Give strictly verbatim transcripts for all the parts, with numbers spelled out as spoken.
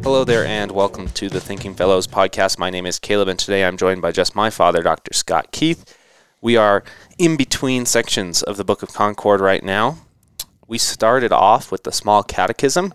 Hello there, and welcome to the Thinking Fellows podcast. My name is Caleb, and today I'm joined by just my father, Doctor Scott Keith. We are in between sections of the Book of Concord right now. We started off with the Small Catechism,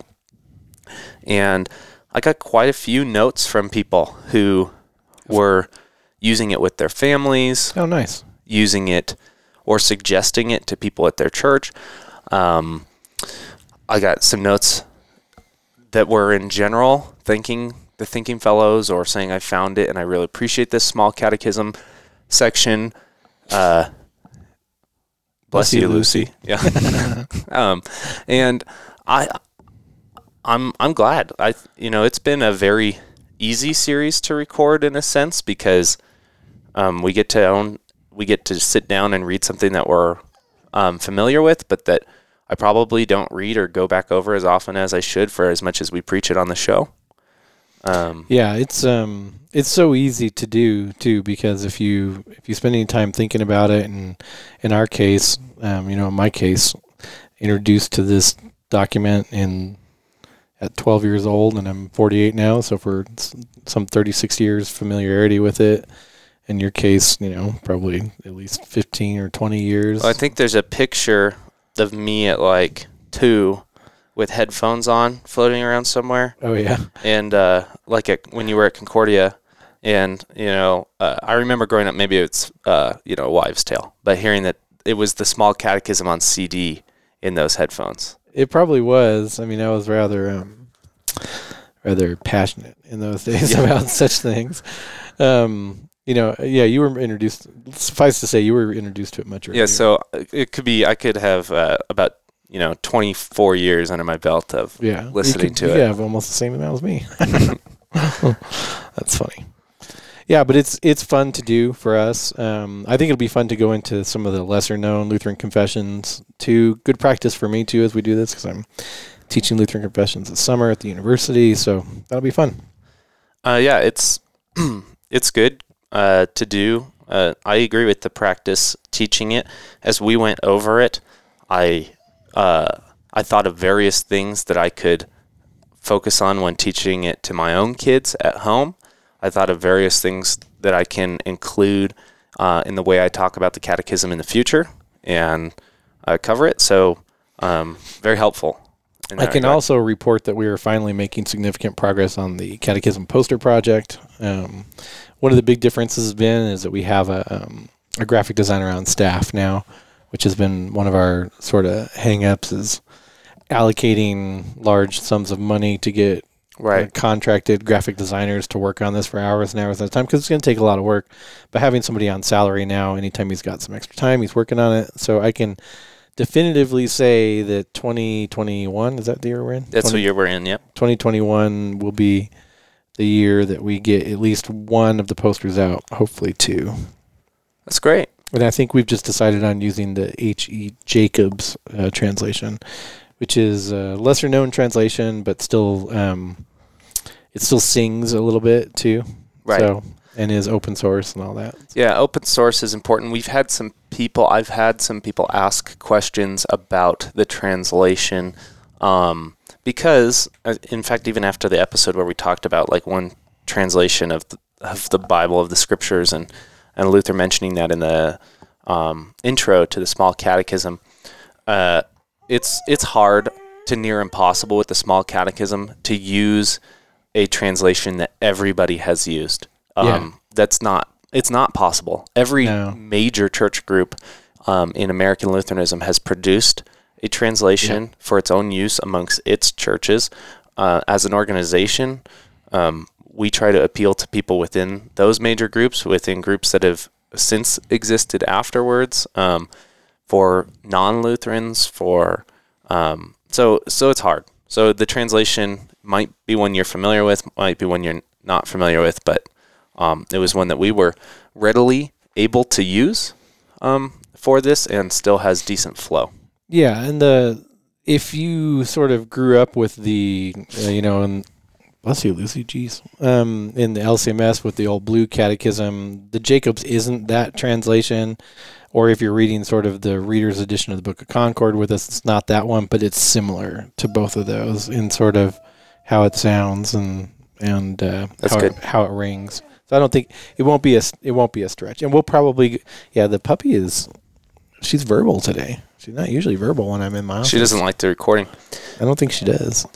and I got quite a few notes from people who were using it with their families. Oh, nice. Using it or suggesting it to people at their church. Um, I got some notes that were in general thanking the Thinking Fellows or saying I found it and I really appreciate this Small Catechism section. Uh, bless, bless you, Lucy. Lucy. Yeah. um, and I, I'm I'm glad. I you know it's been a very easy series to record in a sense because um, we get to own we get to sit down and read something that we're um, familiar with, but that I probably don't read or go back over as often as I should for as much as we preach it on the show. Um, yeah, it's um, it's so easy to do too because if you if you spend any time thinking about it, and in our case, um, you know, in my case, introduced to this document in at twelve years old, and I'm forty-eight now, so for some thirty-six years familiarity with it. In your case, you know, probably at least fifteen or twenty years. Well, I think there's a picture of me at like two with headphones on floating around somewhere. Oh, yeah. And uh, like at, when you were at Concordia, and, you know, uh, I remember growing up, maybe it's, uh, you know, Wives' Tale, but hearing that it was the Small Catechism on C D in those headphones. It probably was. I mean, I was rather, um, rather passionate in those days yeah. about such things. Um You know, yeah, you were introduced, suffice to say, you were introduced to it much earlier. Yeah, so it could be, I could have uh, about, you know, twenty-four years under my belt of yeah, listening could, to it. Yeah, have almost the same amount as me. That's funny. Yeah, but it's it's fun to do for us. Um, I think it'll be fun to go into some of the lesser-known Lutheran confessions, too. Good practice for me, too, as we do this, because I'm teaching Lutheran confessions this summer at the university, so that'll be fun. Uh, yeah, it's it's good. Uh, to do. Uh, I agree with the practice teaching it. As we went over it, I uh, I thought of various things that I could focus on when teaching it to my own kids at home. I thought of various things that I can include uh, in the way I talk about the catechism in the future and uh, cover it. So um, very helpful. I can regard. also report that we are finally making significant progress on the catechism poster project. Um, one of the big differences has been is that we have a, um, a graphic designer on staff now, which has been one of our sort of hang-ups is allocating large sums of money to get right. uh, contracted graphic designers to work on this for hours and hours at a time because it's going to take a lot of work. But having somebody on salary now, anytime he's got some extra time, he's working on it. So I can definitively say that twenty twenty-one, is that the year we're in? That's the year we're in, yep. twenty twenty-one will be the year that we get at least one of the posters out, hopefully two. That's great. And I think we've just decided on using the H E Jacobs uh, translation, which is a lesser-known translation, but still um, it still sings a little bit too. Right. So, and is open source and all that. Yeah, open source is important. We've had some people, I've had some people ask questions about the translation um, because, uh, in fact, even after the episode where we talked about like one translation of the, of the Bible, of the Scriptures, and, and Luther mentioning that in the um, intro to the Small Catechism, uh, it's it's hard to near impossible with the Small Catechism to use a translation that everybody has used. Um, yeah. That's not, it's not possible. Every no. major church group um, in American Lutheranism has produced a translation yeah. for its own use amongst its churches. Uh, as an organization, um, we try to appeal to people within those major groups, within groups that have since existed afterwards, um, for non-Lutherans, for, um, so, so it's hard. So the translation might be one you're familiar with, might be one you're not familiar with, but Um, it was one that we were readily able to use um, for this and still has decent flow. Yeah, and the if you sort of grew up with the, uh, you know, and bless you, Lucy, geez, um, in the L C M S with the old blue catechism, the Jacobs isn't that translation. Or if you're reading sort of the Reader's Edition of the Book of Concord with us, it's not that one, but it's similar to both of those in sort of how it sounds and and uh, That's how good. it, how it rings. So I don't think it won't be a it won't be a stretch, and we'll probably yeah. The puppy is she's verbal today. She's not usually verbal when I'm in my office. She doesn't like the recording. I don't think she does.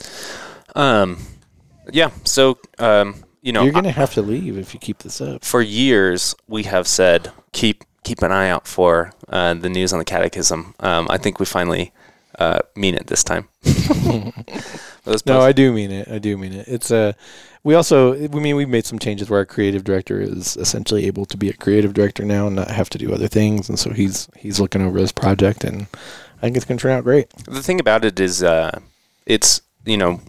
Um, yeah. So um, you know, You're gonna have to leave if you keep this up. for years we have said keep keep an eye out for uh, the news on the Catechism. Um, I think we finally uh, mean it this time. Those No, posts- I do mean it. I do mean it. It's a. We also, we mean, we've made some changes where our creative director is essentially able to be a creative director now and not have to do other things, and so he's he's looking over this project, and I think it's going to turn out great. The thing about it is, uh, it's, you know,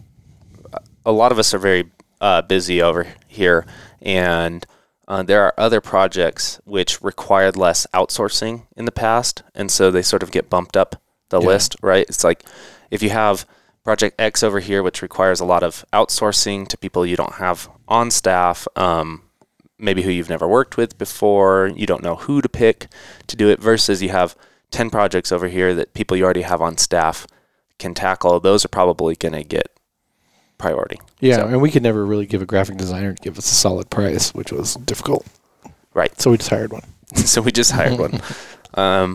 a lot of us are very uh, busy over here, and uh, there are other projects which required less outsourcing in the past, and so they sort of get bumped up the Yeah. list, right? It's like if you have Project X over here, which requires a lot of outsourcing to people you don't have on staff, um, maybe who you've never worked with before, you don't know who to pick to do it, versus you have ten projects over here that people you already have on staff can tackle. Those are probably going to get priority. Yeah, So- and we could never really give a graphic designer to give us a solid price, which was difficult. Right. So we just hired one. So we just hired one. Um,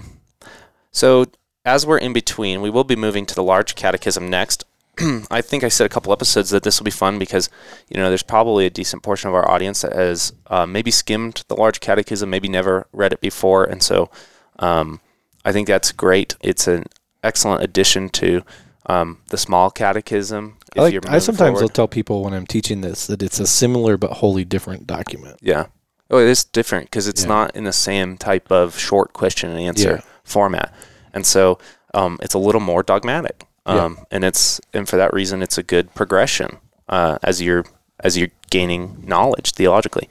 so as we're in between, we will be moving to the large catechism next. I think I said a couple episodes that this will be fun because, you know, there's probably a decent portion of our audience that has uh, maybe skimmed the large catechism, maybe never read it before. And so um, I think that's great. It's an excellent addition to um, the small catechism. I, like, you're I moving sometimes will forward. tell people when I'm teaching this that it's a similar but wholly different document. Yeah. Oh, it is different because it's Yeah. not in the same type of short question and answer Yeah. format. And so um, it's a little more dogmatic. Yeah. Um, and it's and for that reason, it's a good progression uh, as you're as you're gaining knowledge theologically.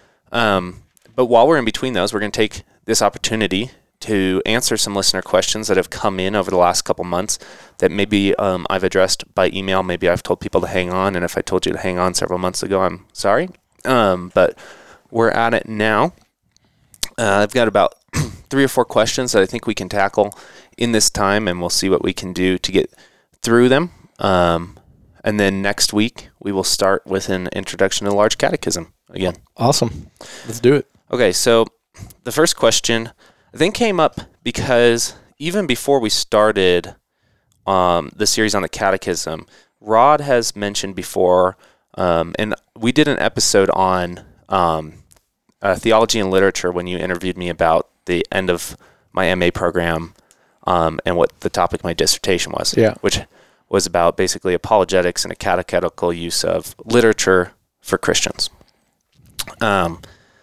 Um, but while we're in between those, we're going to take this opportunity to answer some listener questions that have come in over the last couple months that maybe um, I've addressed by email. Maybe I've told people to hang on, and if I told you to hang on several months ago, I'm sorry. Um, but we're at it now. Uh, I've got about three or four questions that I think we can tackle in this time, and we'll see what we can do to get through them. Um, and then next week, we will start with an introduction to the large catechism again. Awesome. Let's do it. Okay, so the first question I think came up because even before we started um, the series on the catechism, Rod has mentioned before, um, and we did an episode on um, uh, theology and literature when you interviewed me about the end of my M A program um, and what the topic of my dissertation was, Yeah. which was about basically apologetics and a catechetical use of literature for Christians. Um,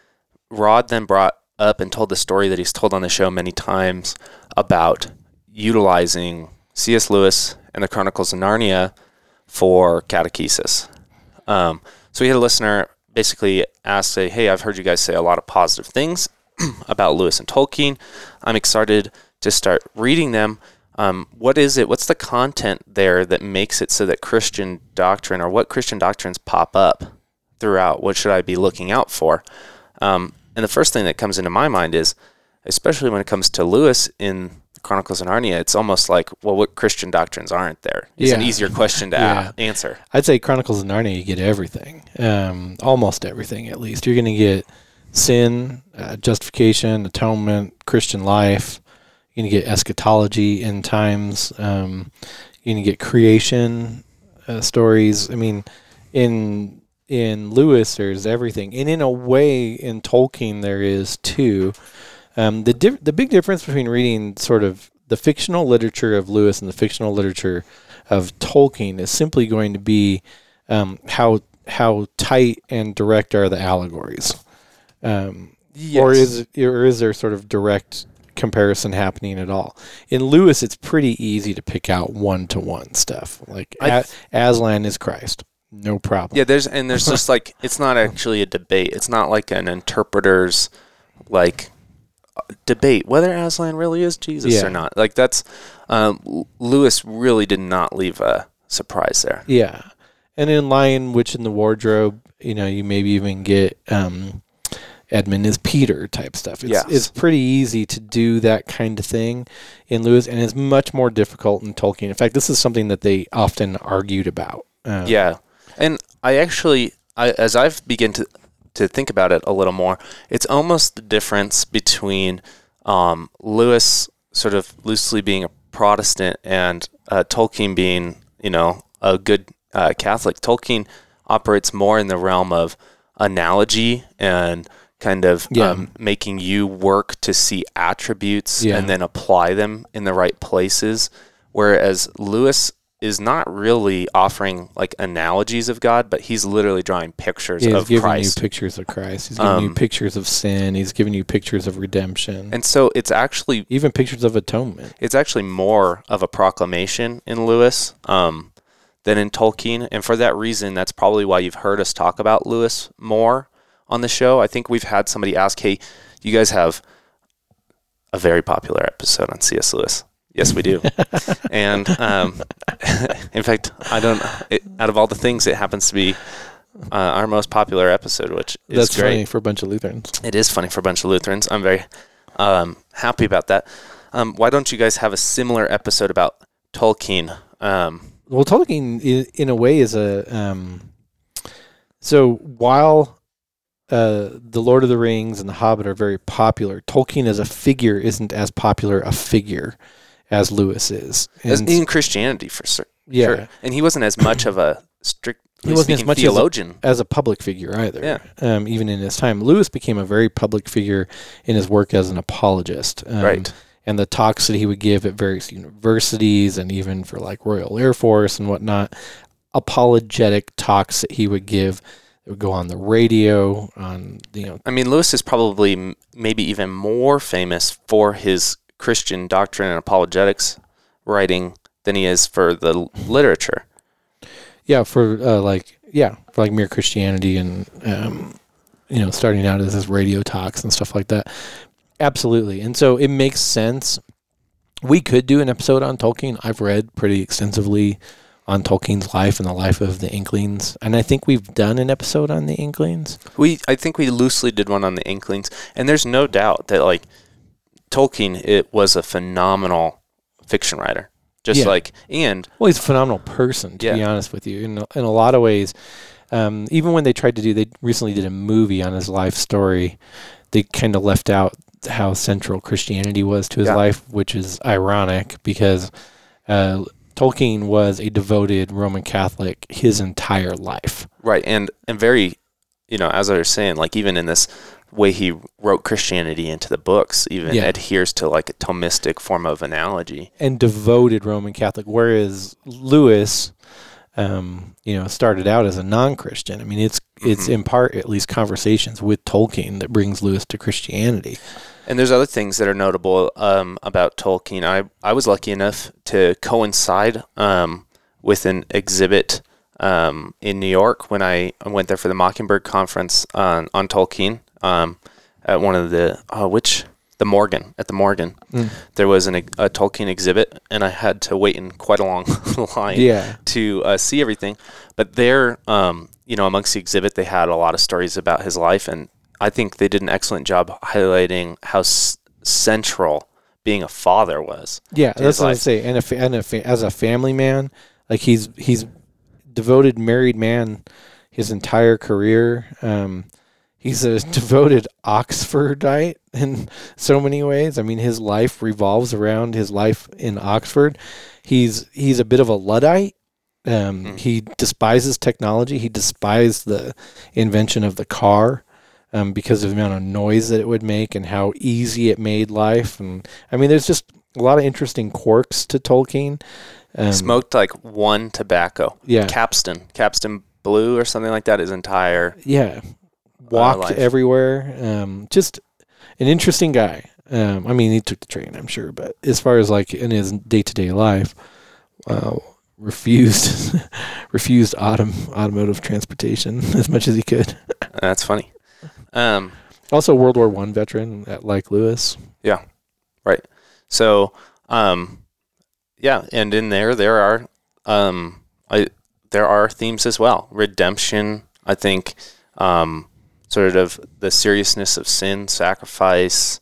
Rod then brought up and told the story that he's told on the show many times about utilizing C S Lewis and the Chronicles of Narnia for catechesis. Um, so we had a listener basically ask, say, hey, I've heard you guys say a lot of positive things about Lewis and Tolkien. I'm excited to start reading them. Um, what is it? What's the content there that makes it so that Christian doctrine, or what Christian doctrines pop up throughout? What should I be looking out for? Um, and the first thing that comes into my mind is, especially when it comes to Lewis in the Chronicles of Narnia, it's almost like, well, what Christian doctrines aren't there? It's an Yeah. easier question to Yeah. a- answer. I'd say Chronicles of Narnia, you get everything, um, almost everything at least. You're going to get sin, uh, justification, atonement, Christian life. You're going to get eschatology, end times. Um, you're going to get creation uh, stories. I mean, in in Lewis, there's everything, and in a way, in Tolkien, there is too. Um, the diff- the big difference between reading sort of the fictional literature of Lewis and the fictional literature of Tolkien is simply going to be um, how how tight and direct are the allegories, um, or is or is there sort of direct comparison happening at all? In Lewis, it's pretty easy to pick out one to one stuff. Like I A- Aslan is Christ, no problem. Yeah, there's and there's just like, it's not actually a debate. It's not like an interpreter's like debate whether Aslan really is Jesus Yeah. or not. Like that's um, L- Lewis really did not leave a surprise there. Yeah. And in Lion, Witch in the Wardrobe, you know, you maybe even get um, Edmund is Peter type stuff. It's, Yes. it's pretty easy to do that kind of thing in Lewis, and it's much more difficult in Tolkien. In fact, this is something that they often argued about. Um, Yeah, And I actually, I, as I've begun to to think about it a little more, it's almost the difference between um, Lewis sort of loosely being a Protestant and uh, Tolkien being, you know, a good uh, Catholic. Tolkien operates more in the realm of analogy and kind of Yeah. um, making you work to see attributes Yeah. and then apply them in the right places, whereas Lewis is not really offering like analogies of God, but he's literally drawing pictures Yeah, he's of giving Christ. you pictures of Christ. He's giving you Um, pictures of sin. He's giving you pictures of redemption. And so it's actually even pictures of atonement. it's actually more of a proclamation in Lewis um, than in Tolkien, and for that reason, that's probably why you've heard us talk about Lewis more on the show. I think we've had somebody ask, "Hey, you guys have a very popular episode on C S. Lewis." Yes, we do. And um, in fact, I don't. It, out of all the things, it happens to be uh, our most popular episode, which is That's great. funny for a bunch of Lutherans. It is funny for a bunch of Lutherans. I'm very um, happy about that. Um, why don't you guys have a similar episode about Tolkien? Um, Well, Tolkien, i- in a way, is a um, so while uh, the Lord of the Rings and the Hobbit are very popular, Tolkien as a figure isn't as popular a figure as Lewis is. as, And in Christianity, for certain. yeah, Sure. And he wasn't as much of a strict He wasn't as speaking much as a- theologian. as a public figure either. Yeah. Um, even in his time, Lewis became a very public figure in his work as an apologist. Um, Right. And the talks that he would give at various universities and even for like Royal Air Force and whatnot, apologetic talks that he would give that would go on the radio, on, you know, I mean, Lewis is probably m- maybe even more famous for his Christian doctrine and apologetics writing than he is for the l- literature. yeah, for uh, like, yeah, for like Mere Christianity and, um, you know, starting out as his radio talks and stuff like that. Absolutely. And so it makes sense. We could do an episode on Tolkien. I've read pretty extensively on Tolkien's life and the life of the Inklings. And I think we've done an episode on the Inklings. We, I think we loosely did one on the Inklings, and there's no doubt that like Tolkien, it was a phenomenal fiction writer. Just Yeah. like, and Well, he's a phenomenal person, to Yeah. be honest with you. In, in a lot of ways, um, even when they tried to do, they recently did a movie on his life story, they kind of left out how central Christianity was to his Yeah. life, which is ironic because uh, Tolkien was a devoted Roman Catholic his entire life. right, and and very, you know, as I was saying, like even in this way he wrote Christianity into the books, even Yeah. adheres to like a Thomistic form of analogy. And devoted Roman Catholic, whereas Lewis, um, you know, started out as a non-Christian. I mean, it's it's Mhm. in part at least conversations with Tolkien that brings Lewis to Christianity. And there's other things that are notable um, about Tolkien. I I was lucky enough to coincide um, with an exhibit um, in New York when I went there for the Mockingbird conference on on Tolkien um, at one of the uh, which the Morgan at the Morgan. Mm. There was an, a Tolkien exhibit, and I had to wait in quite a long line Yeah. to uh, see everything. But there, um, you know, amongst the exhibit, they had a lot of stories about his life, and I think they did an excellent job highlighting how s- central being a father was. Yeah, to that's his what I life. say. And, a fa- and a fa- as a family man, like he's he's devoted married man his entire career. Um, he's a devoted Oxfordite in so many ways. I mean, his life revolves around his life in Oxford. He's he's a bit of a Luddite. Um, Mm. He despises technology. He despised the invention of the car. Um, because of the amount of noise that it would make and how easy it made life. And I mean, there's just a lot of interesting quirks to Tolkien. Um, Smoked like one tobacco, Yeah. Capstan, Capstan Blue or something like that. His entire Yeah. Walked life. everywhere. Um, just an interesting guy. Um, I mean, he took the train, I'm sure, but as far as like in his day to day life, uh, refused, refused autom- automotive transportation as much as he could. that's funny. Um, Also, World War One veteran, at, like Lewis. right. So, um, yeah, and in there there are um, I, there are themes as well. Redemption, I think, um, sort of the seriousness of sin, sacrifice,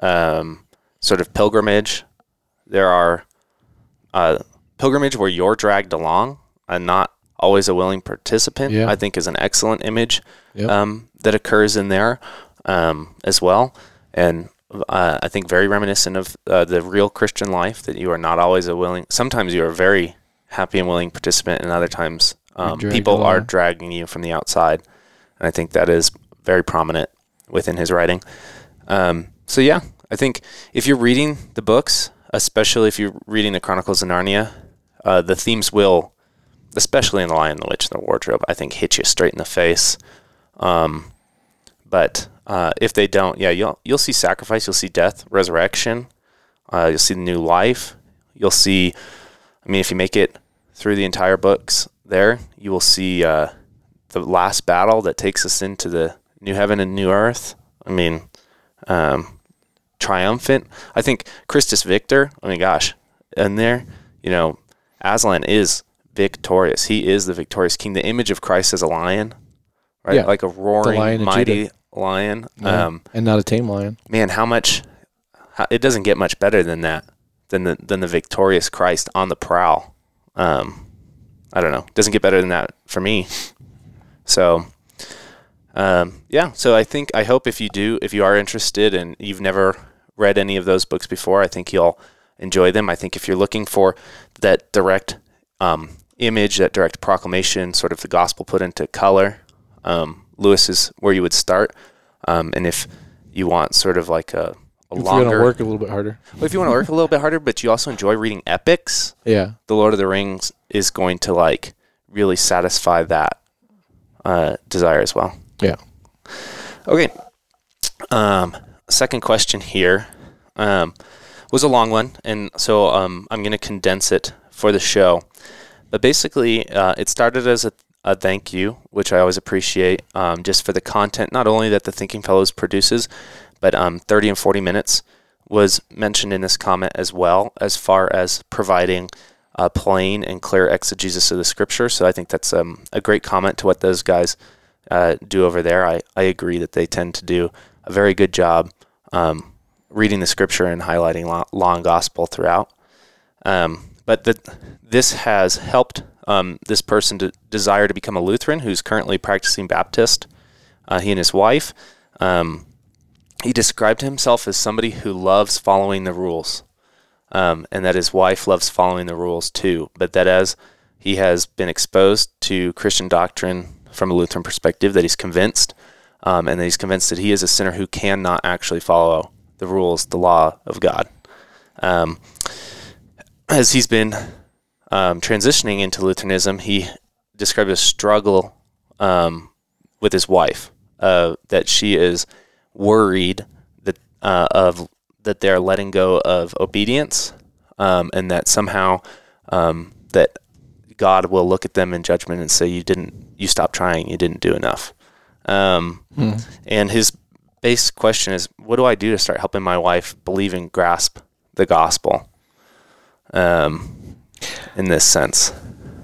um, sort of pilgrimage. There are uh, pilgrimage where you're dragged along and not always a willing participant, Yeah. I think is an excellent image Yep. um, that occurs in there um, as well. And uh, I think very reminiscent of uh, the real Christian life, that you are not always a willing, sometimes you are a very happy and willing participant, and other times um, dragged people along. are dragging you from the outside. And I think that is very prominent within his writing. Um, so yeah, I think if you're reading the books, especially if you're reading the Chronicles of Narnia, uh, the themes will, especially in The Lion, the Witch, and the Wardrobe, I think hit you straight in the face. Um, but uh, if they don't, yeah, you'll you'll see sacrifice, you'll see death, resurrection, uh, you'll see the new life, you'll see. I mean, if you make it through the entire books, there you will see uh, the last battle that takes us into the new heaven and new earth. I mean, um, triumphant. I think Christus Victor. I mean, gosh, in there, you know, Aslan is victorious. He is the victorious king. The image of Christ as a lion, right? Yeah. Like a roaring, Lion of mighty Judah. lion. Yeah. Um, And not a tame lion. man, how much? How, it doesn't get much better than that. Than the than the victorious Christ on the prowl. Um, I don't know. It doesn't get better than that for me. So, um, yeah. So I think I hope if you do, if you are interested and you've never read any of those books before, I think you'll enjoy them. I think if you're looking for that direct um, image, that direct proclamation, sort of the gospel put into color, um, Lewis is where you would start. Um, and if you want sort of like a, a If longer, you're gonna work a little bit harder. well, if you want to work a little bit harder, but you also enjoy reading epics, Yeah. The Lord of the Rings is going to like really satisfy that uh, desire as well. Yeah. Okay. Um, second question here um, was a long one, and so um, I'm going to condense it for the show. But basically, uh, it started as a, a thank you, which I always appreciate, um, just for the content, not only that the Thinking Fellows produces, but um, thirty and forty minutes was mentioned in this comment as well, as far as providing a plain and clear exegesis of the Scripture. So I think that's um, a great comment to what those guys uh, do over there. I, I agree that they tend to do a very good job um, reading the Scripture and highlighting law, law and gospel throughout. Um, but the, this has helped um, this person to desire to become a Lutheran who's currently practicing Baptist. Uh, he and his wife. Um, He described himself as somebody who loves following the rules, um, and that his wife loves following the rules too, but that as he has been exposed to Christian doctrine from a Lutheran perspective, that he's convinced, um, and that he's convinced that he is a sinner who cannot actually follow the rules, the law of God. Um, as he's been um, transitioning into Lutheranism, he described a struggle um, with his wife, uh, that she is worried that uh, of that they're letting go of obedience, um, and that somehow um, that God will look at them in judgment and say, "You didn't, you stopped trying, you didn't do enough." Um, hmm. And his base question is, "What do I do to start helping my wife believe and grasp the gospel?" Um, in this sense,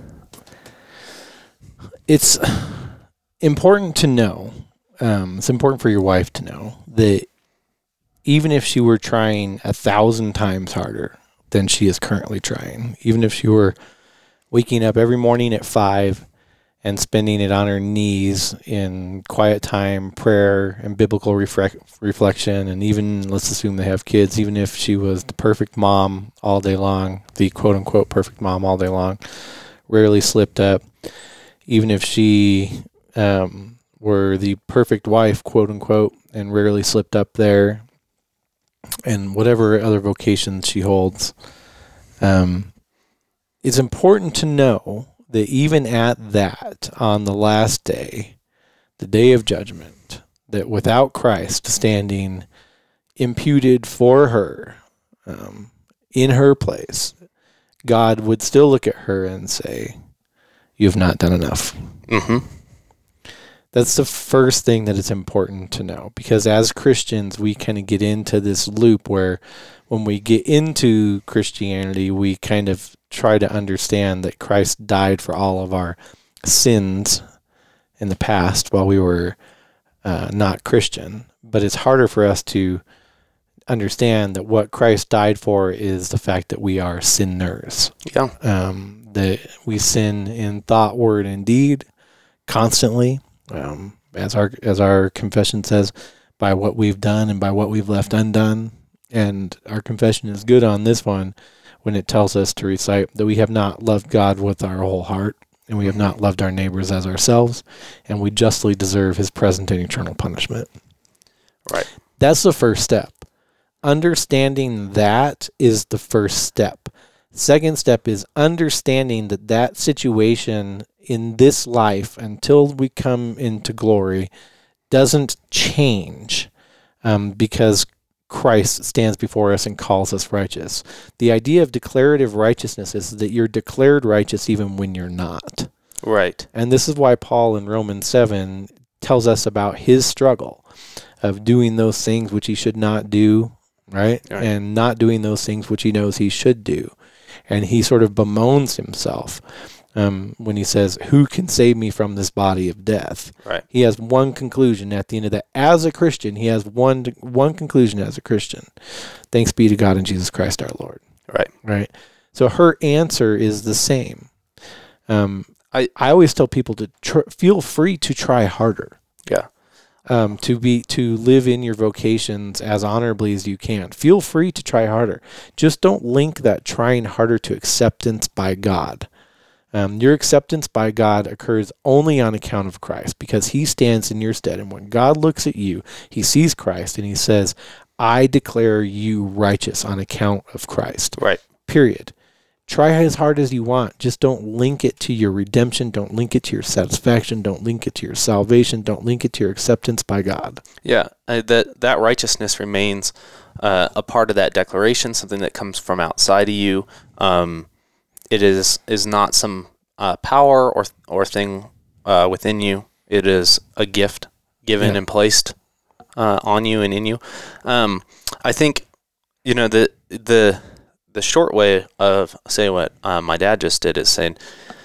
it's important to know. Um, it's important for your wife to know that even if she were trying a thousand times harder than she is currently trying, even if she were waking up every morning at five and spending it on her knees in quiet time, prayer, and biblical refre- reflection, and even, let's assume they have kids, even if she was the perfect mom all day long, the quote-unquote perfect mom all day long, rarely slipped up, even if she... Um, were the perfect wife, quote unquote, and rarely slipped up there, and whatever other vocations she holds. Um, it's important to know that even at that, on the last day, the day of judgment, that without Christ standing imputed for her, um, in her place, God would still look at her and say, "You have not done enough." Mm-hmm. That's the first thing that it's important to know, because as Christians, we kind of get into this loop where when we get into Christianity, we kind of try to understand that Christ died for all of our sins in the past while we were uh, not Christian. But it's harder for us to understand that what Christ died for is the fact that we are sinners. Yeah. Um, that we sin in thought, word, and deed constantly, um, as our as our confession says, by what we've done and by what we've left undone. And our confession is good on this one when it tells us to recite that we have not loved God with our whole heart, and we have not loved our neighbors as ourselves, and we justly deserve his present and eternal punishment. Right. That's the first step. Understanding that is the first step. Second step is understanding that that situation in this life until we come into glory doesn't change um, because Christ stands before us and calls us righteous. The idea of declarative righteousness is that you're declared righteous even when you're not. Right. And this is why Paul in Romans seven tells us about his struggle of doing those things which he should not do, right? Right. And not doing those things which he knows he should do. And he sort of bemoans himself um, when he says, who can save me from this body of death? Right. He has one conclusion at the end of that. As a Christian, he has one one conclusion as a Christian. Thanks be to God and Jesus Christ our Lord. Right. Right. So her answer is the same. Um, I I always tell people to tr- feel free to try harder. Yeah. Um, to be to live in your vocations as honorably as you can. Feel free to try harder. Just don't link that trying harder to acceptance by God. Um, your acceptance by God occurs only on account of Christ because he stands in your stead. And when God looks at you, he sees Christ and he says, I declare you righteous on account of Christ. Right. Period. Try as hard as you want. Just don't link it to your redemption. Don't link it to your satisfaction. Don't link it to your salvation. Don't link it to your acceptance by God. Yeah. Uh, that that righteousness remains uh, a part of that declaration, something that comes from outside of you. Um, it is is not some uh, power or or thing uh, within you. It is a gift given Yeah. and placed uh, on you and in you. Um, I think you know the the. The short way of saying what uh, my dad just did is saying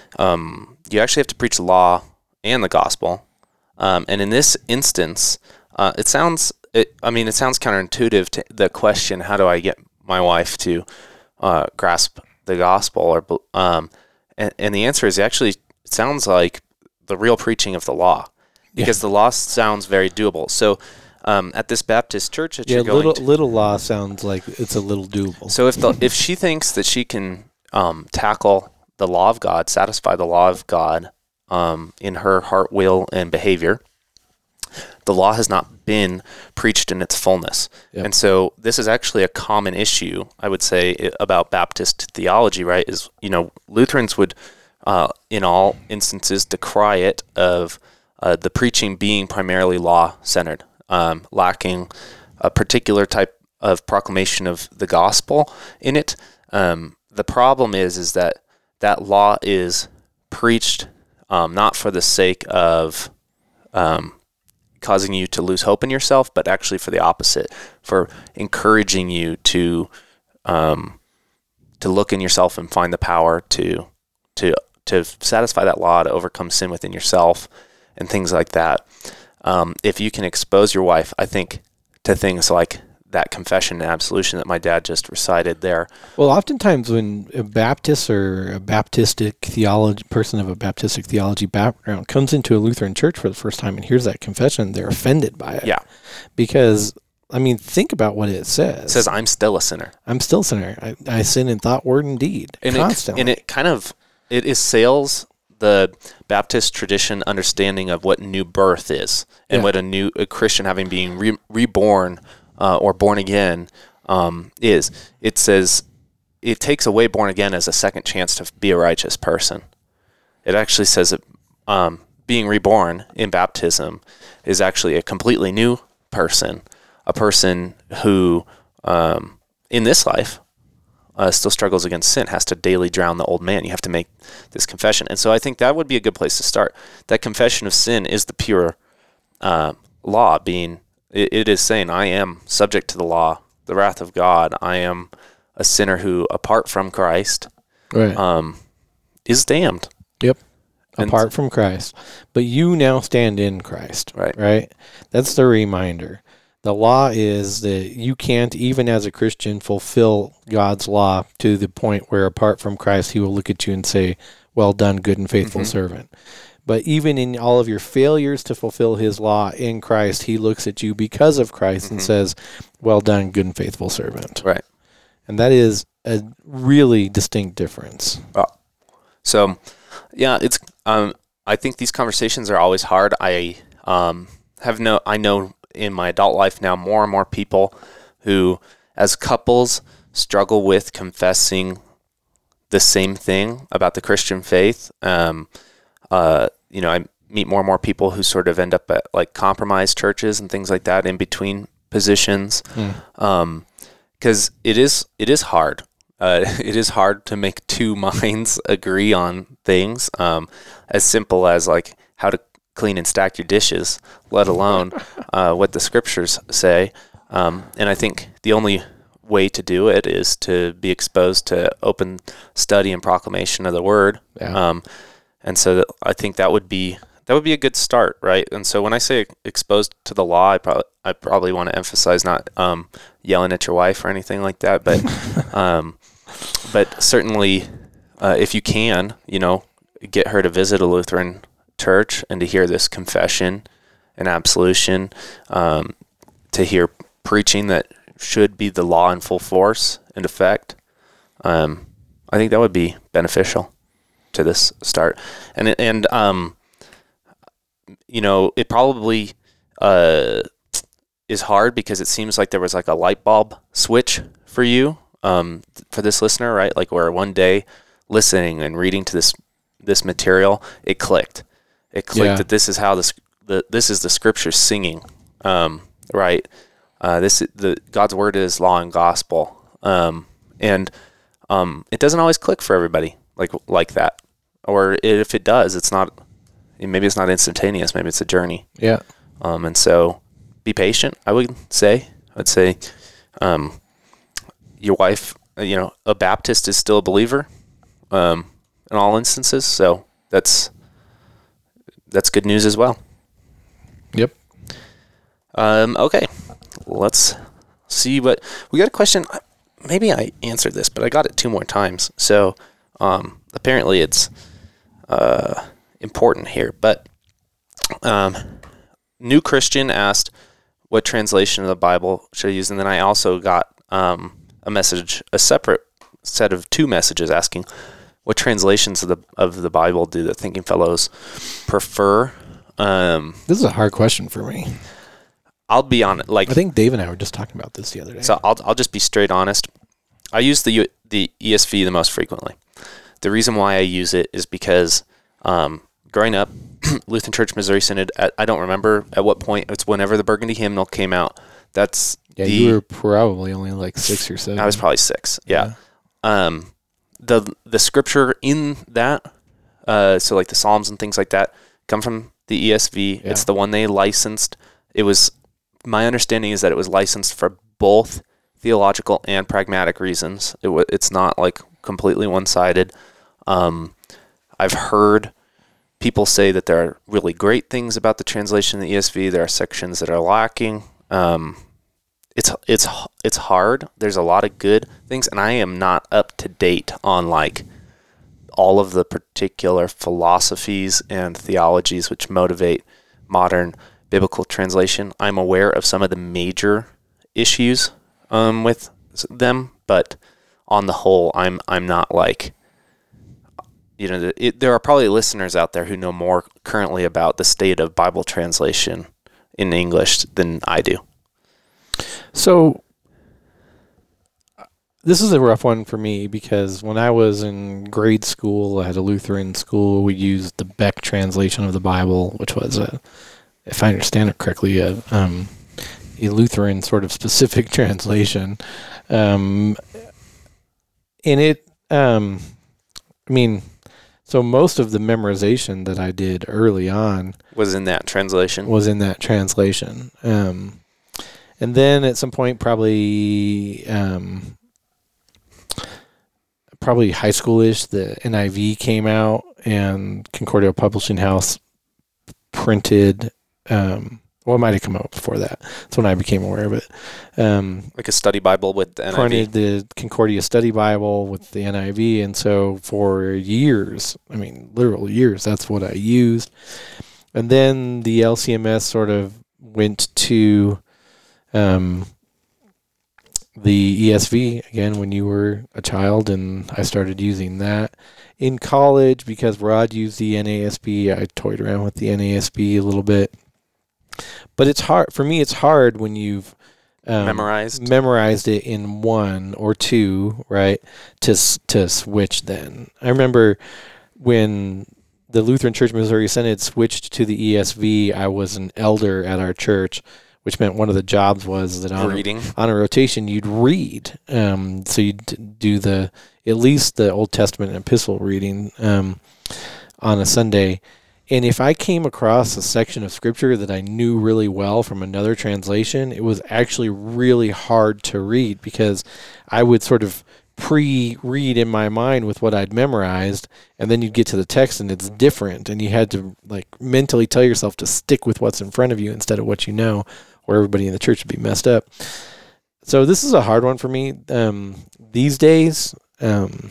um, you actually have to preach the law and the gospel. Um, and in this instance, uh, it sounds, it, I mean, it sounds counterintuitive to the question, how do I get my wife to uh, grasp the gospel? Or um, and, and the answer is actually, it sounds like the real preaching of the law, because yeah. the law sounds very doable. So Um, at this Baptist church that yeah, you're going little, to. little law sounds like it's a little doable. So if the if she thinks that she can um, tackle the law of God, satisfy the law of God um, in her heart, will, and behavior, the law has not been preached in its fullness. Yep. And so this is actually a common issue, I would say, about Baptist theology, right? Is, you know, Lutherans would, uh, in all instances, decry it of uh, the preaching being primarily law-centered. Um, lacking a particular type of proclamation of the gospel in it. Um, the problem is, is that that law is preached um, not for the sake of um, causing you to lose hope in yourself, but actually for the opposite, for encouraging you to um, to look in yourself and find the power to to to satisfy that law, to overcome sin within yourself, and things like that. Um, if you can expose your wife, I think, to things like that confession and absolution that my dad just recited there. Well, oftentimes when a Baptist or a Baptistic theology person of a Baptistic theology background comes into a Lutheran church for the first time and hears that confession, they're offended by it. Yeah. Because, I mean, think about what it says. It says, I'm still a sinner. I'm still a sinner. I, I sin in thought, word, and deed. And constantly. It, and it kind of, it assails the Baptist tradition understanding of what new birth is and yeah. what a new a Christian having been re, reborn uh, or born again um, is. It says it takes away born again as a second chance to be a righteous person. It actually says that um, being reborn in baptism is actually a completely new person, a person who um, in this life Uh, still struggles against sin, has to daily drown the old man. You have to make this confession. And so I think that would be a good place to start. That confession of sin is the pure uh, law being, it, it is saying, I am subject to the law, the wrath of God. I am a sinner who, apart from Christ, right. um, is damned. Yep. And apart from Christ. But you now stand in Christ. Right. Right? That's the reminder The law is that you can't, even as a Christian, fulfill God's law to the point where, apart from Christ, he will look at you and say, well done, good and faithful mm-hmm. servant. But even in all of your failures to fulfill his law in Christ, he looks at you because of Christ mm-hmm. and says, well done, good and faithful servant. Right. And that is a really distinct difference. Oh. So, yeah, it's. Um, I think these conversations are always hard. I um, have no. I know in my adult life now more and more people who, as couples, struggle with confessing the same thing about the Christian faith. Um, uh, you know, I meet more and more people who sort of end up at like compromised churches and things like that in between positions. Mm. Um, 'cause it is, it is hard. Uh, it is hard to make two minds agree on things, um, as simple as like how to clean and stack your dishes, let alone uh, what the scriptures say. Um, and I think the only way to do it is to be exposed to open study and proclamation of the word. Yeah. Um, and so that, I think that would be that would be a good start, right? And so when I say exposed to the law, I probably I probably want to emphasize not um, yelling at your wife or anything like that, but um, but certainly uh, if you can, you know, get her to visit a Lutheran church and to hear this confession and absolution, um, to hear preaching that should be the law in full force and effect. Um, I think that would be beneficial to this start. And, and um, you know, it probably uh, is hard because it seems like there was like a light bulb switch for you, um, for this listener, right? Like where one day listening and reading to this, this material, it clicked. It clicked yeah. that this is how this, the, this is the scripture singing, um, right? Uh, this the God's word is law and gospel, um, and um, it doesn't always click for everybody like like that. Or if it does, it's not. Maybe it's not instantaneous. Maybe it's a journey. Yeah. Um, and so, be patient. I would say. I'd say, um, your wife. You know, a Baptist is still a believer, um, in all instances. So that's that's good news as well. Yep. Um. Okay. Let's see what we got. A question. Maybe I answered this, but I got it two more times. So um, apparently it's uh, important here. But um, New Christian asked what translation of the Bible should I use, and then I also got um, a message, a separate set of two messages asking what translations of the of the Bible do the Thinking Fellows prefer. Um, this is a hard question for me. I'll be honest. Like I think Dave and I were just talking about this the other day. So I'll I'll just be straight honest. I use the U, the E S V the most frequently. The reason why I use it is because um, growing up, Lutheran Church Missouri Synod. At, I don't remember at what point. It's whenever the Burgundy Hymnal came out. That's yeah. The, you were probably only like six or seven. I was probably six. Yeah. yeah. Um, the the scripture in that, uh, so like the Psalms and things like that, come from the E S V. Yeah. It's the one they licensed. It was. My understanding is that it was licensed for both theological and pragmatic reasons. It w- it's not like completely one-sided. Um, I've heard people say that there are really great things about the translation of the E S V. There are sections that are lacking. Um, it's it's it's hard. There's a lot of good things, and I am not up to date on like all of the particular philosophies and theologies which motivate modern biblical translation. I'm aware of some of the major issues um, with them, but on the whole, I'm I'm not like, you know, it, there are probably listeners out there who know more currently about the state of Bible translation in English than I do. So this is a rough one for me because when I was in grade school at a Lutheran school, we used the Beck translation of the Bible, which was a if I understand it correctly, a, um, a Lutheran sort of specific translation. Um, and it, um, I mean, so most of the memorization that I did early on was in that translation. Was in that translation. Um, and then at some point, probably, um, probably high schoolish, the N I V came out, and Concordia Publishing House printed Um, Well, it might have come out before that. That's when I became aware of it. Um, Like a study Bible with the N I V. printed the Concordia Study Bible with the N I V, and so for years, I mean, literal years, that's what I used. And then the L C M S sort of went to um, the E S V again when you were a child, and I started using that. In college, because Rod used the N A S B, I toyed around with the N A S B a little bit. But it's hard for me. It's hard when you've um, Memorized. memorized it in one or two, right? To s- to switch. Then I remember when the Lutheran Church Missouri Synod switched to the E S V. I was an elder at our church, which meant one of the jobs was that on Reading. A, on a rotation you'd read. Um, so you'd do the at least the Old Testament and epistle reading um, on a Sunday. And if I came across a section of scripture that I knew really well from another translation, it was actually really hard to read because I would sort of pre-read in my mind with what I'd memorized, and then you'd get to the text and it's different, and you had to like mentally tell yourself to stick with what's in front of you instead of what you know, or everybody in the church would be messed up. So this is a hard one for me um, these days. Um,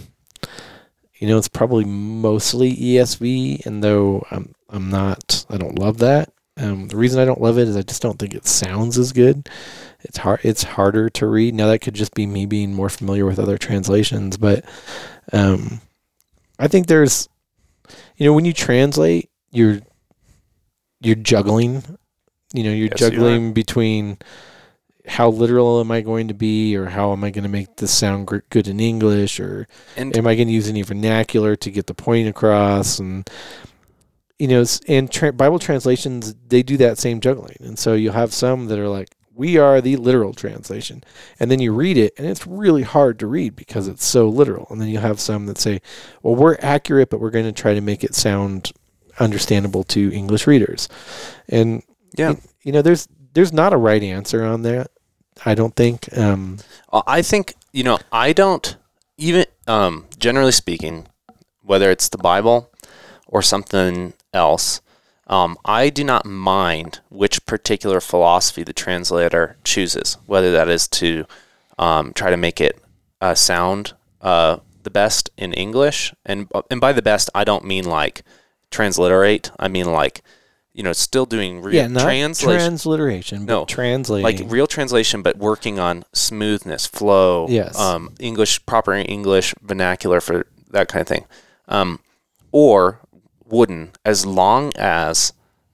You know, it's probably mostly E S V, and though I'm I'm not, I don't love that. Um, the reason I don't love it is I just don't think it sounds as good. It's hard. It's harder to read. Now that could just be me being more familiar with other translations, but um, I think there's, you know, when you translate, you're you're juggling. You know, you're Yes, you juggling between how literal am I going to be, or how am I going to make this sound gr- good in English, or And am I going to use any vernacular to get the point across? And, you know, s- and tra- Bible translations, they do that same juggling. And so you'll have some that are like, we are the literal translation. And then you read it, and it's really hard to read because it's so literal. And then you'll have some that say, well, we're accurate, but we're going to try to make it sound understandable to English readers. And, yeah, you, you know, there's there's not a right answer on that, I don't think. Um, I think, you know, I don't even, um, generally speaking, whether it's the Bible or something else, um, I do not mind which particular philosophy the translator chooses, whether that is to um, try to make it uh, sound uh, the best in English. And, and by the best, I don't mean like transliterate. I mean like, you know, still doing real yeah, not translation. transliteration, but No, translating. like real translation, but working on smoothness, flow, Yes. um, English, proper English vernacular for that kind of thing. Um, or wooden, as long as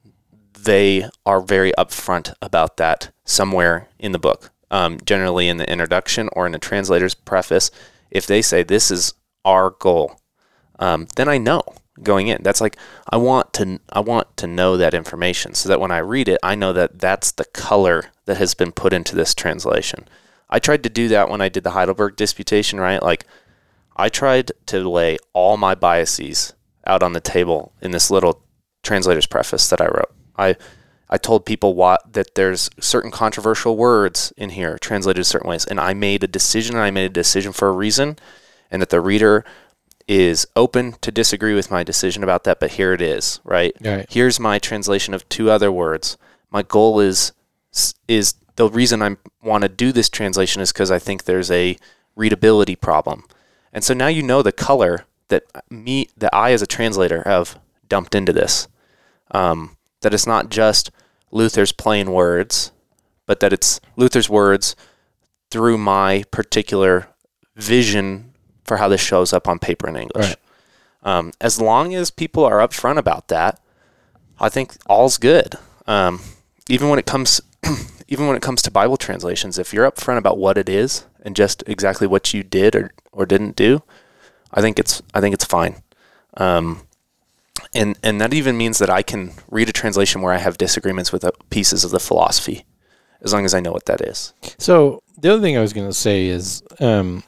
they are very upfront about that somewhere in the book, um, generally in the introduction or in the translator's preface. If they say this is our goal, um, then I know going in. That's like I want to I want to know that information so that when I read it, I know that that's the color that has been put into this translation. I tried to do that when I did the Heidelberg Disputation, right? Like I tried to lay all my biases out on the table in this little translator's preface that I wrote. I I told people what that there's certain controversial words in here translated certain ways, and I made a decision, and I made a decision for a reason, and that the reader is open to disagree with my decision about that, but here it is, right? Right. Here's my translation of two other words. My goal is is the reason I want to do this translation is because I think there's a readability problem. And so now you know the color that me, that I as a translator have dumped into this. Um, that it's not just Luther's plain words, but that it's Luther's words through my particular vision for how this shows up on paper in English. Right. Um, as long as people are upfront about that, I think all's good. Um, even when it comes, even when it comes to Bible translations, if you're upfront about what it is and just exactly what you did or, or didn't do, I think it's I think it's fine. Um, and and that even means that I can read a translation where I have disagreements with uh, pieces of the philosophy, as long as I know what that is. So the other thing I was going to say is um,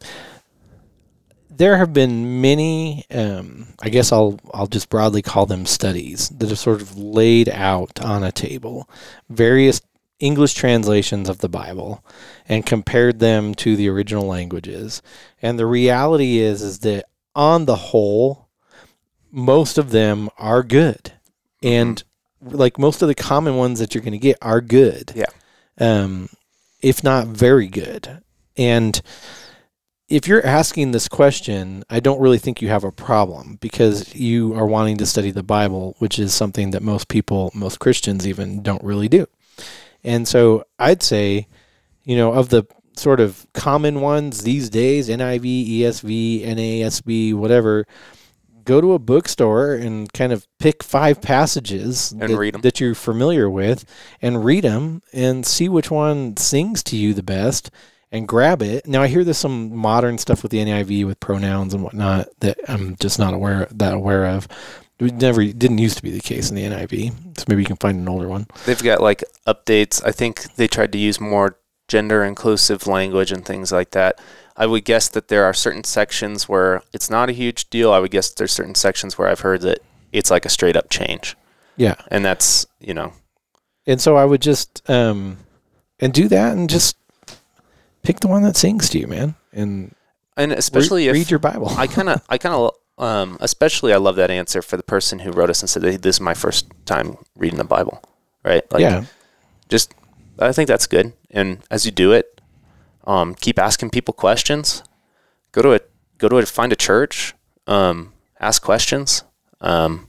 there have been many, um, I guess I'll I'll just broadly call them studies that have sort of laid out on a table various English translations of the Bible and compared them to the original languages. And the reality is is that on the whole, most of them are good. And like most of the common ones that you're going to get are good. Yeah. Um, if not very good. And if you're asking this question, I don't really think you have a problem, because you are wanting to study the Bible, which is something that most people, most Christians even, don't really do. And so I'd say, you know, of the sort of common ones these days, N I V, E S V, N A S B, whatever, go to a bookstore and kind of pick five passages And that, read 'em. that you're familiar with, and read them and see which one sings to you the best, and grab it. Now, I hear there's some modern stuff with the N I V with pronouns and whatnot that I'm just not aware that aware of. It never didn't used to be the case in the N I V, so maybe you can find an older one. They've got like updates. I think they tried to use more gender inclusive language and things like that. I would guess that there are certain sections where it's not a huge deal. I would guess there's certain sections where I've heard that it's like a straight up change. Yeah. And that's, you know. And so I would just, um, and do that and just pick the one that sings to you, man. And And especially re- if read your Bible. I kind of, I kind of, um, especially I love that answer for the person who wrote us and said, "Hey, this is my first time reading the Bible," right? Like, yeah. just, I think that's good. And as you do it, um, keep asking people questions. Go to a, go to a, find a church, um, ask questions. Um,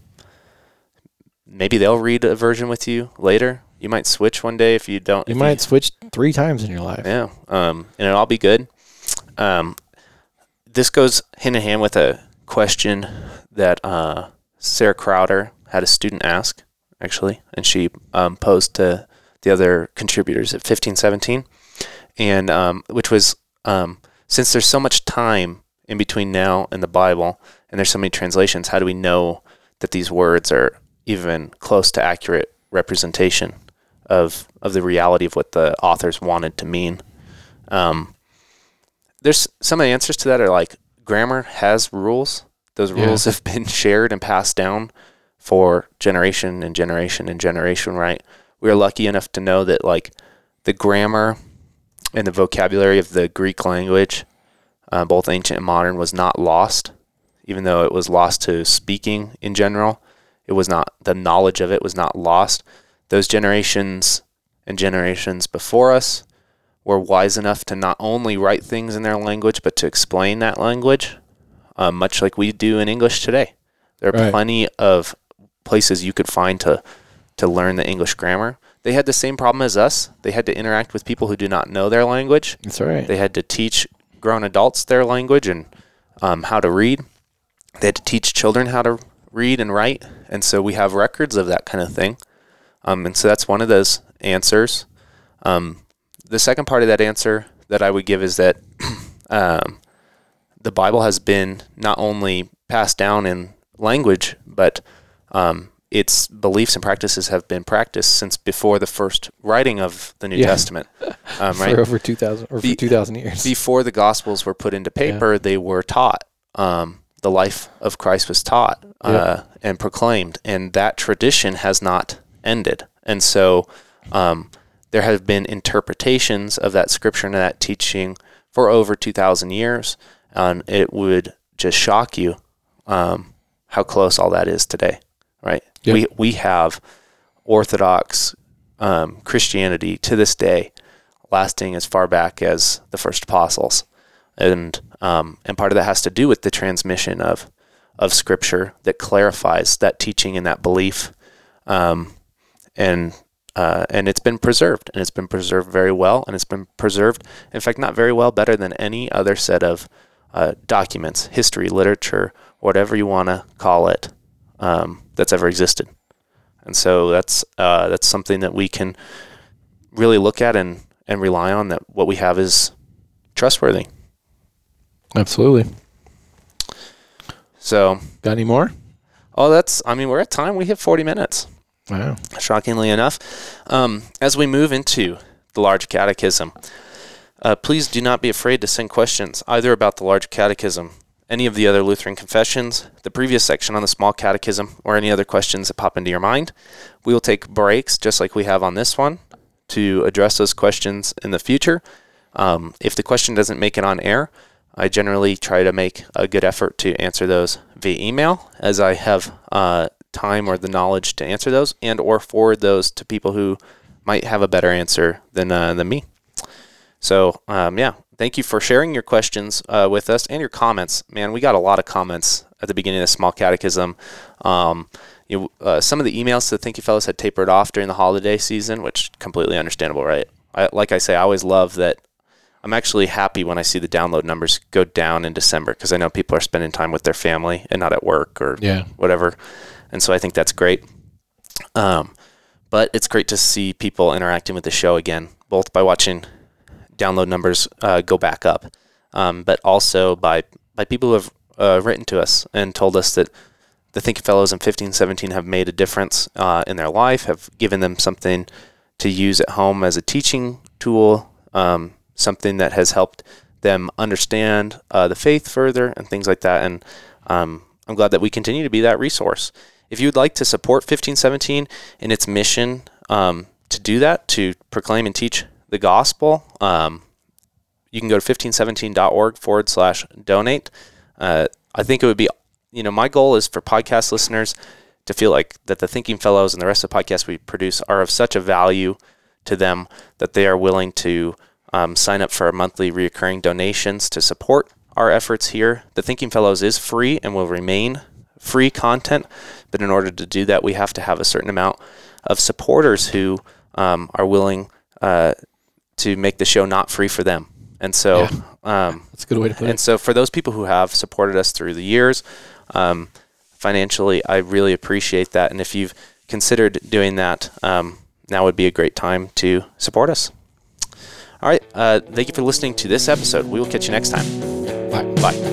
maybe they'll read a version with you later. You might switch one day if you don't. You if might switch three times in your life. Yeah. Um, and it'll all be good. Um, this goes hand in hand with a question that uh, Sarah Crowder had a student ask, actually, and she um, posed to the other contributors at fifteen seventeen, and um, which was, um, since there's so much time in between now and the Bible, and there's so many translations, how do we know that these words are even close to accurate representation of of the reality of what the authors wanted to mean? Um, there's some of the answers to that are like, grammar has rules. Those rules yeah. have been shared and passed down for generation and generation and generation, right? We are lucky enough to know that like the grammar and the vocabulary of the Greek language, uh, both ancient and modern, was not lost, even though it was lost to speaking in general. It was not, the knowledge of it was not lost. Those generations and generations before us were wise enough to not only write things in their language, but to explain that language, uh, much like we do in English today. There are right. plenty of places you could find to, to learn the English grammar. They had the same problem as us. They had to interact with people who do not know their language. That's right. They had to teach grown adults their language and um, how to read. They had to teach children how to read and write. And so we have records of that kind of thing. Um, and so that's one of those answers. Um, the second part of that answer that I would give is that um, the Bible has been not only passed down in language, but um, its beliefs and practices have been practiced since before the first writing of the New yeah. Testament. Um, right? For over two thousand or for Be, two thousand years. Before the Gospels were put into paper, yeah. they were taught. Um, the life of Christ was taught uh, yep. and proclaimed, and that tradition has not ended. And so um, there have been interpretations of that scripture and that teaching for over two thousand years, and it would just shock you um, how close all that is today, right? Yep. We we have Orthodox um, Christianity to this day lasting as far back as the first apostles. And um, and part of that has to do with the transmission of of Scripture that clarifies that teaching and that belief, um, and uh, and it's been preserved, and it's been preserved very well, and it's been preserved, in fact, not very well, better than any other set of uh, documents, history, literature, whatever you want to call it, um, that's ever existed. And so that's uh, that's something that we can really look at and and rely on. That what we have is trustworthy. Absolutely. So, got any more? Oh, that's, I mean, we're at time. We hit forty minutes. Wow. Shockingly enough. Um, as we move into the Large Catechism, uh, please do not be afraid to send questions either about the Large Catechism, any of the other Lutheran confessions, the previous section on the Small Catechism, or any other questions that pop into your mind. We will take breaks, just like we have on this one, to address those questions in the future. Um, if the question doesn't make it on air, I generally try to make a good effort to answer those via email, as I have uh, time or the knowledge to answer those, and or forward those to people who might have a better answer than uh, than me. So um, yeah, thank you for sharing your questions uh, with us and your comments. Man, we got a lot of comments at the beginning of the Small Catechism. Um, you know, uh, some of the emails to the Thank You Fellows had tapered off during the holiday season, which completely understandable, right? I, like I say, I always love that. I'm actually happy when I see the download numbers go down in December because I know people are spending time with their family and not at work or yeah. whatever. And so I think that's great. Um, but it's great to see people interacting with the show again, both by watching download numbers uh, go back up, um, but also by by people who have uh, written to us and told us that the Thank You Fellows in fifteen seventeen have made a difference uh, in their life, have given them something to use at home as a teaching tool, um, something that has helped them understand uh, the faith further and things like that. And um, I'm glad that we continue to be that resource. If you would like to support fifteen seventeen in its mission um, to do that, to proclaim and teach the gospel, um, you can go to fifteen seventeen.org forward slash donate. Uh, I think it would be, you know, my goal is for podcast listeners to feel like that the Thinking Fellows and the rest of the podcasts we produce are of such a value to them that they are willing to um, sign up for our monthly reoccurring donations to support our efforts here. The Thinking Fellows is free and will remain free content, but in order to do that, we have to have a certain amount of supporters who um, are willing uh, to make the show not free for them. And so yeah. um, that's a good way to put and it. And so for those people who have supported us through the years, um, financially, I really appreciate that. And if you've considered doing that, um, now would be a great time to support us. All right. Uh, thank you for listening to this episode. We will catch you next time. Bye. Bye.